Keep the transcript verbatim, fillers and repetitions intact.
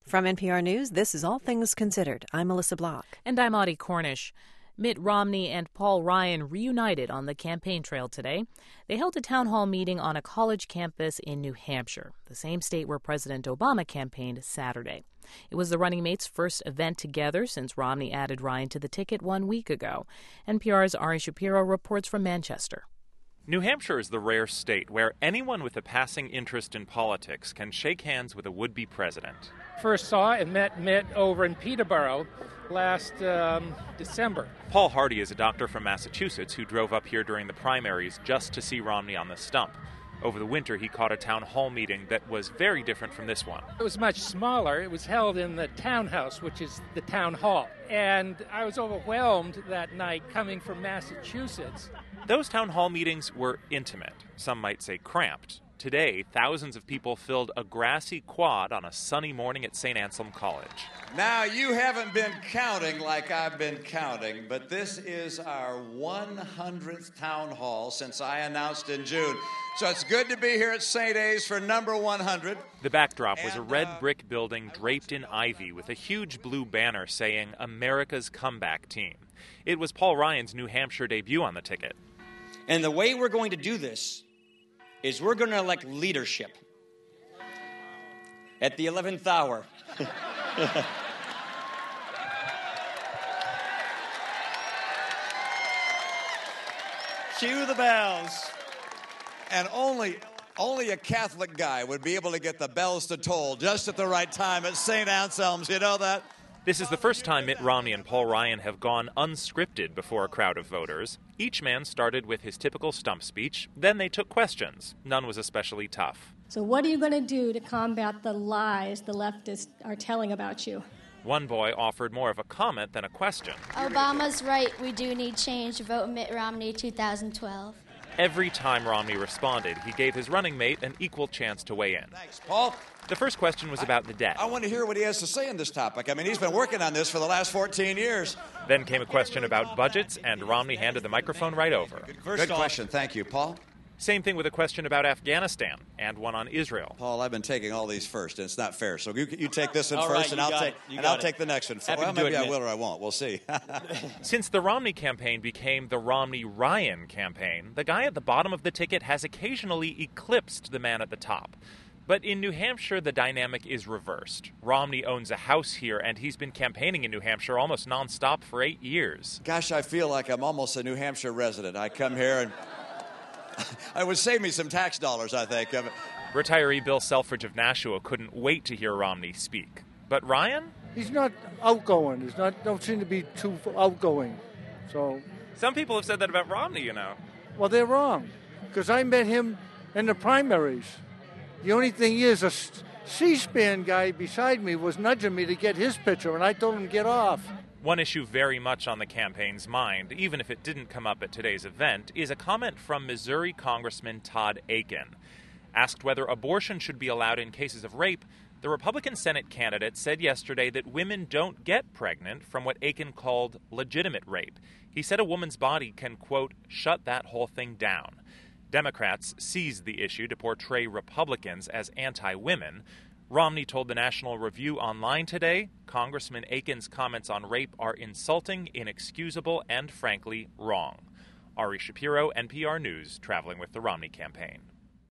From N P R News, this is All Things Considered. I'm Melissa Block. And I'm Audie Cornish. Mitt Romney and Paul Ryan reunited on the campaign trail today. They held a town hall meeting on a college campus in New Hampshire, the same state where President Obama campaigned Saturday. It was the running mates' first event together since Romney added Ryan to the ticket one week ago. N P R's Ari Shapiro reports from Manchester. New Hampshire is the rare state where anyone with a passing interest in politics can shake hands with a would-be president. First saw and met Mitt over in Peterborough last um, December. Paul Hardy is a doctor from Massachusetts who drove up here during the primaries just to see Romney on the stump. Over the winter, he caught a town hall meeting that was very different from this one. It was much smaller. It was held in the townhouse, which is the town hall. And I was overwhelmed that night coming from Massachusetts. Those town hall meetings were intimate, some might say cramped. Today, thousands of people filled a grassy quad on a sunny morning at Saint Anselm College. Now, you haven't been counting like I've been counting, but this is our one hundredth town hall since I announced in June. So it's good to be here at Saint A's for number one hundred. The backdrop was and, a red uh, brick building draped in ivy with a huge blue banner saying America's Comeback Team. It was Paul Ryan's New Hampshire debut on the ticket. And the way we're going to do this is we're going to elect leadership at the eleventh hour. Cue the bells. And only only a Catholic guy would be able to get the bells to toll just at the right time at Saint Anselm's. You know that? This is the first time Mitt Romney and Paul Ryan have gone unscripted before a crowd of voters. Each man started with his typical stump speech. Then they took questions. None was especially tough. So what are you going to do to combat the lies the leftists are telling about you? One boy offered more of a comment than a question. Obama's right. We do need change. Vote Mitt Romney two thousand twelve. Every time Romney responded, he gave his running mate an equal chance to weigh in. Thanks, Paul. The first question was about the debt. I want to hear what he has to say on this topic. I mean, he's been working on this for the last fourteen years. Then came a question about budgets, and Romney handed the microphone right over. Good question. Thank you, Paul. Same thing with a question about Afghanistan and one on Israel. Paul, I've been taking all these first, and it's not fair. So you, you take this one All first, right, and you I'll got take it. You and got I'll it. take the next one. Happy Well, to do maybe it, I Mitt. will or I won't. We'll see. Since the Romney campaign became the Romney-Ryan campaign, the guy at the bottom of the ticket has occasionally eclipsed the man at the top. But in New Hampshire, the dynamic is reversed. Romney owns a house here, and he's been campaigning in New Hampshire almost nonstop for eight years. Gosh, I feel like I'm almost a New Hampshire resident. I come here and it would save me some tax dollars, I think. Retiree Bill Selfridge of Nashua couldn't wait to hear Romney speak. But Ryan? He's not outgoing. He's not. Don't seem to be too outgoing. So. Some people have said that about Romney, you know. Well, they're wrong, because I met him in the primaries. The only thing is, a C-SPAN guy beside me was nudging me to get his picture, and I told him to get off. One issue very much on the campaign's mind, even if it didn't come up at today's event, is a comment from Missouri Congressman Todd Akin. Asked whether abortion should be allowed in cases of rape, the Republican Senate candidate said yesterday that women don't get pregnant from what Akin called legitimate rape. He said a woman's body can, quote, shut that whole thing down. Democrats seized the issue to portray Republicans as anti-women. Romney told the National Review online today, Congressman Akin's comments on rape are insulting, inexcusable, and frankly wrong. Ari Shapiro, N P R News, traveling with the Romney campaign.